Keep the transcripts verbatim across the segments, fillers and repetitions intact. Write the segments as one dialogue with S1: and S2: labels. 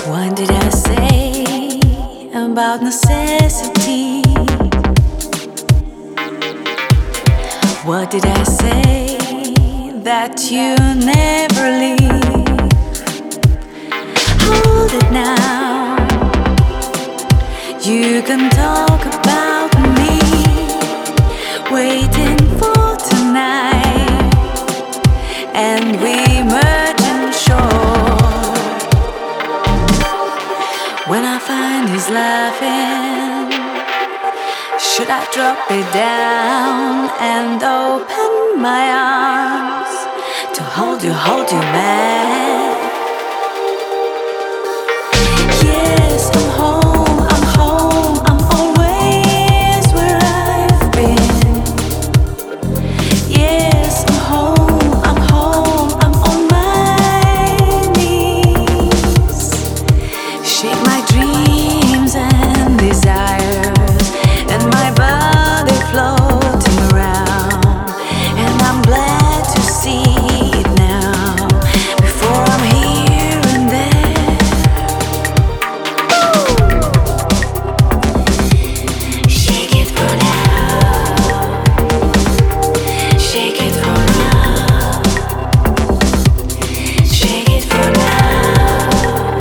S1: What did I say about necessity? What did I say that you never leave? Hold it now. You can talk about me, waiting for tonight, and we merge in shore. When I find he's laughing, should I drop it down and open my arms to hold you, hold you back? Yes, I'm home, I'm home, I'm always where I've been. Yes, I'm home, I'm home, I'm on my knees. Shake my dreams and desires, and my body floating around. And I'm glad to see it now, before I'm here and there. Shake it for now, shake it for now, shake it for now.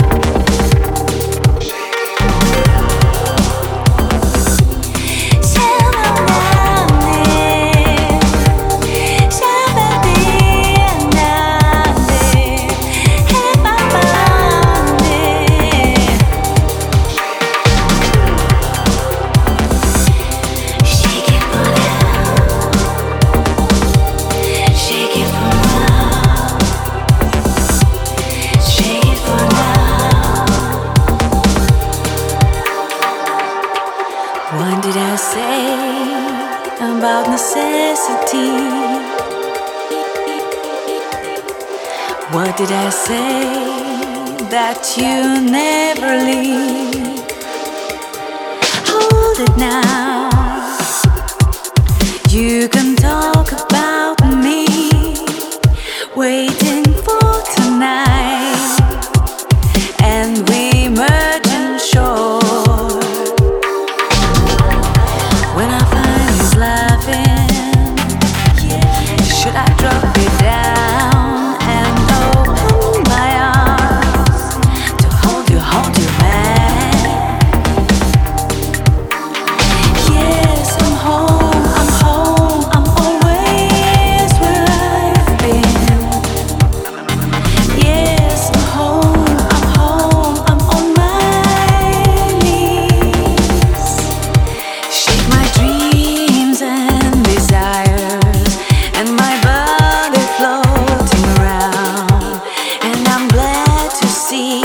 S1: What did I say about necessity? What did I say that you never leave? Hold it now. You can talk about me, waiting for tonight, and we merge in shore. When I find he's laughing, should I drop it down and open my arms to hold you, hold you back? Yes, I'm home, I'm home, I'm always where I've been. Yes, I'm home, I'm home, I'm on my knees. Shake my dreams and desires, and my body floating around. And I'm glad to see